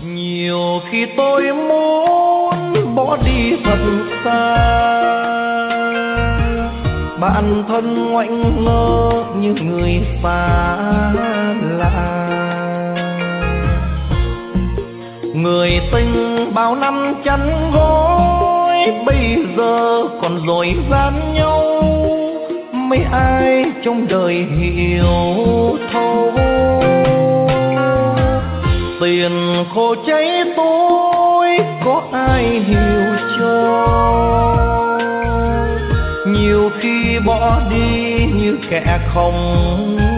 Nhiều khi tôi muốn bỏ đi thật xa, bản thân ngoảnh ngơ như người xa lạ. Người tình bao năm chăn gối, bây giờ còn dối gian nhau. Mấy ai trong đời hiểu thấu, tiền khổ cháy tôi có ai hiểu cho. Nhiều khi bỏ đi như kẻ không